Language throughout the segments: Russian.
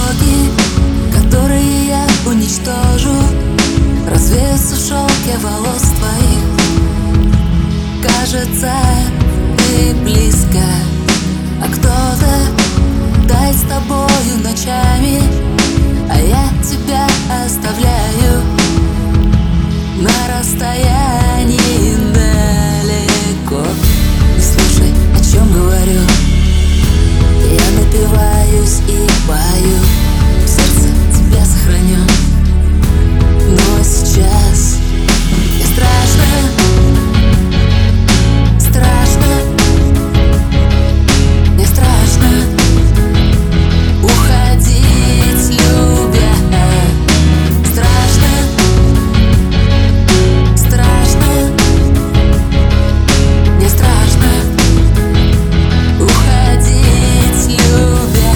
дороги, которые я уничтожу, развеются в шелке волос твоих. Кажется, ты близко, а кто-то тает с тобою ночами, а я тебя оставляю на расстоянии далеко. Не слушай, о чем говорю, я напиваюсь и пою, в сердце тебя сохраню. Но сейчас мне страшно, страшно, мне страшно уходить, любя. Страшно, страшно, мне страшно уходить, любя.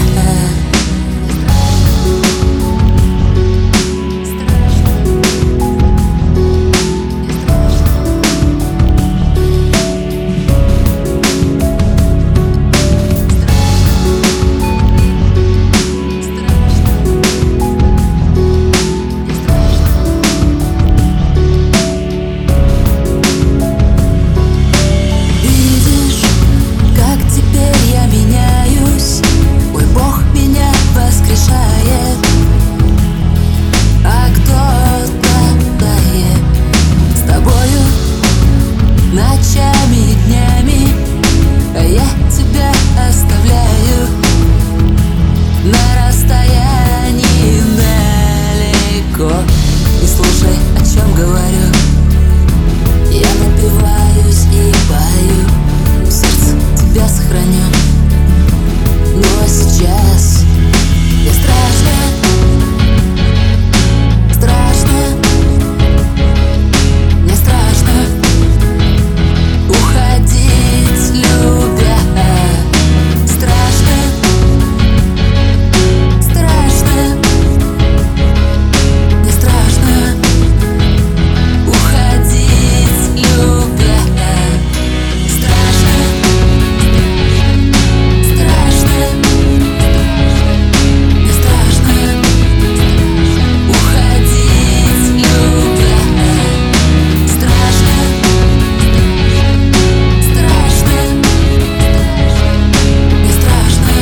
Видишь, как теперь я меняюсь, ой, Бог меня воскрешает, а кто-то тает с тобою ночами и днями, а я тебя оставляю на расстоянии далеко. Не слушай, о чем говорю, я напиваюсь и пою, в сердце тебя сохраню. Но сейчас мне страшно, страшно, мне страшно уходить, любя. Страшно, страшно, мне страшно уходить, любя. Страшно, страшно, мне страшно уходить, любя. Страшно, страшно, мне страшно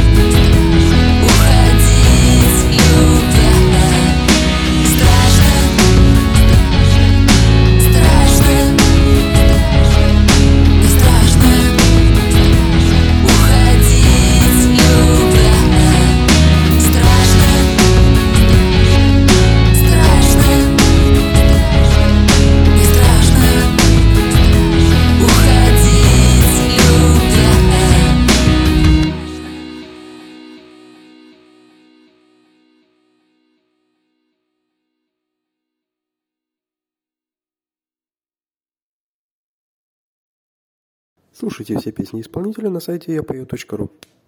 уходить, любя. Страшно, страшно, мне страшно уходить, любя. Страшно, страшно, мне страшно уходить, любя. Слушайте все песни исполнителя на сайте yapою.ru.